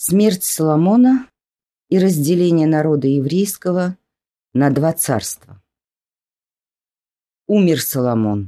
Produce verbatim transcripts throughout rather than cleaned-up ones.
Смерть Соломона и разделение народа еврейского на два царства. Умер Соломон.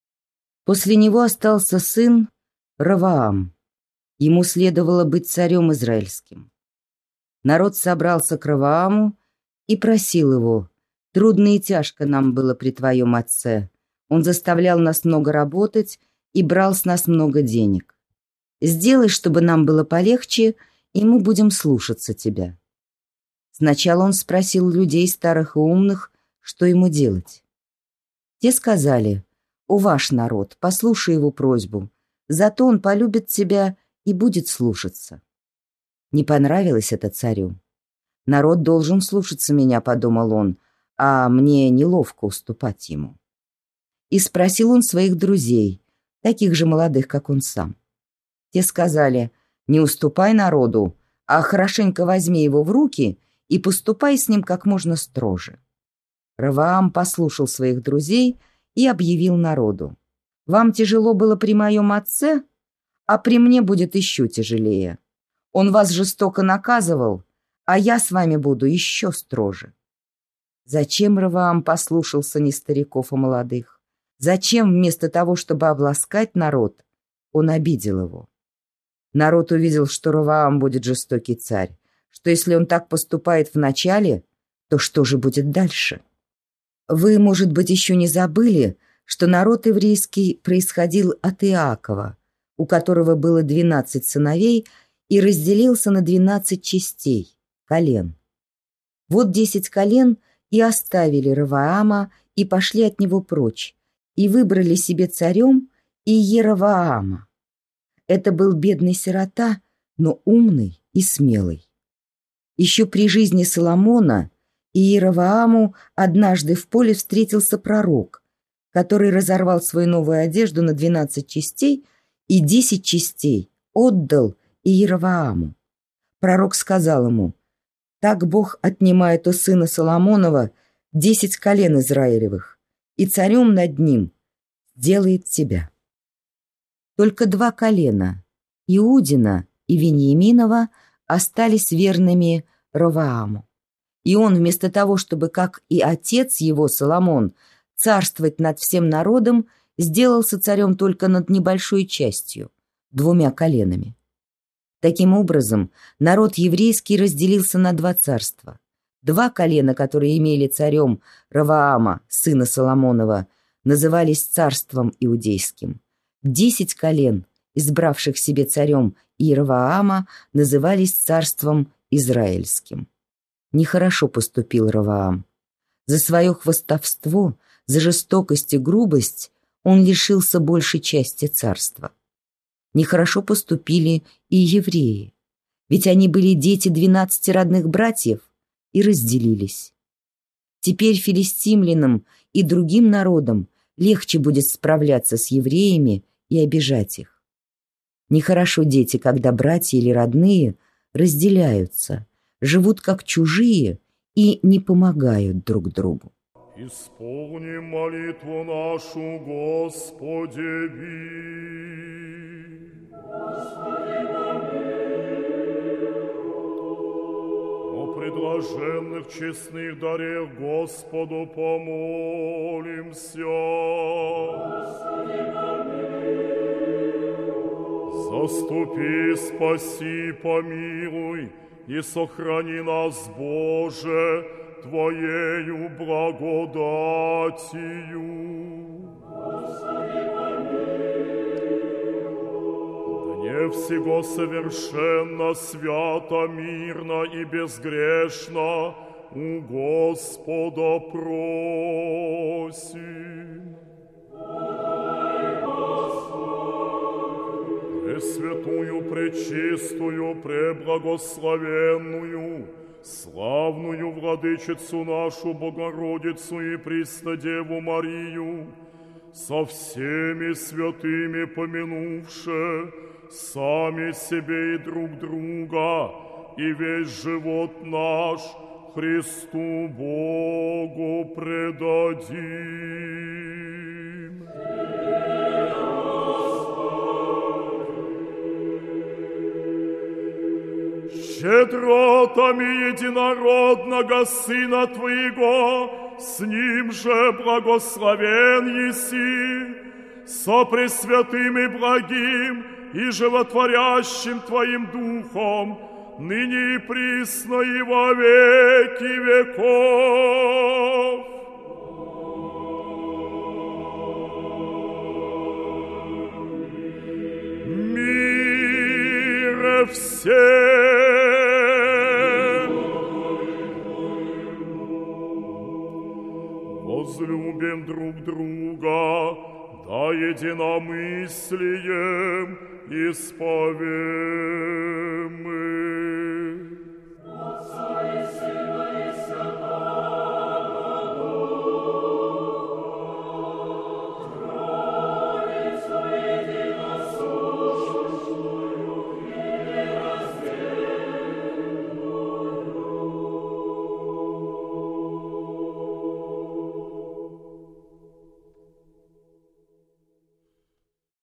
После него остался сын Ровоам. Ему следовало быть царем израильским. Народ собрался к Ровоаму и просил его: «Трудно и тяжко нам было при твоем отце. Он заставлял нас много работать и брал с нас много денег. Сделай, чтобы нам было полегче, и мы будем слушаться тебя». Сначала он спросил людей старых и умных, что ему делать. Те сказали: «О, ваш народ, послушай его просьбу, зато он полюбит тебя и будет слушаться». Не понравилось это царю. «Народ должен слушаться меня», — подумал он, «а мне неловко уступать ему». И спросил он своих друзей, таких же молодых, как он сам. Те сказали: «Не уступай народу, а хорошенько возьми его в руки и поступай с ним как можно строже». Ровоам послушал своих друзей и объявил народу: «Вам тяжело было при моем отце, а при мне будет еще тяжелее. Он вас жестоко наказывал, а я с вами буду еще строже». Зачем Ровоам послушался не стариков, а молодых? Зачем вместо того, чтобы обласкать народ, он обидел его? Народ увидел, что Ровоам будет жестокий царь, что если он так поступает в начале, то что же будет дальше? Вы, может быть, еще не забыли, что народ еврейский происходил от Иакова, у которого было двенадцать сыновей, и разделился на двенадцать частей, колен. Вот десять колен и оставили Ровоама, и пошли от него прочь, и выбрали себе царем Иеровоама. Это был бедный сирота, но умный и смелый. Еще при жизни Соломона Иеровоаму однажды в поле встретился пророк, который разорвал свою новую одежду на двенадцать частей и десять частей отдал Иеровоаму. Пророк сказал ему: «Так Бог отнимает у сына Соломонова десять колен Израилевых, и царем над ним делает тебя». Только два колена, Иудина и Вениаминова, остались верными Ровоаму. И он, вместо того, чтобы, как и отец его, Соломон, царствовать над всем народом, сделался царем только над небольшой частью, двумя коленами. Таким образом, народ еврейский разделился на два царства. Два колена, которые имели царем Ровоама, сына Соломонова, назывались царством иудейским. Десять колен, избравших себе царем Иеровоама, назывались царством израильским. Нехорошо поступил Ровоам. За свое хвастовство, за жестокость и грубость он лишился большей части царства. Нехорошо поступили и евреи, ведь они были дети двенадцати родных братьев и разделились. Теперь филистимлянам и другим народам легче будет справляться с евреями и обижать их. Нехорошо, дети, когда братья или родные разделяются, живут как чужие и не помогают друг другу. Исполни молитву нашу, Господи, ви. Господи, о предложенных честных дарах Господу помолимся. Господи, заступи, спаси, помилуй и сохрани нас, Боже, Твоею благодатью. Господи, помилуй. Дне всего совершенно, свято, мирно и безгрешно у Господа просим. Пресвятую, пречистую, преблагословенную, славную владычицу нашу Богородицу и Преснодеву Марию, со всеми святыми помянувши сами себе и друг друга, и весь живот наш Христу Богу предадим. щедротами единородного Сына Твоего, с Ним же благословен еси, со пресвятым и благим и животворящим Твоим Духом, ныне и присно и во веки веков. Мире всем! Возлюбим друг друга, да единомыслием исповем мы.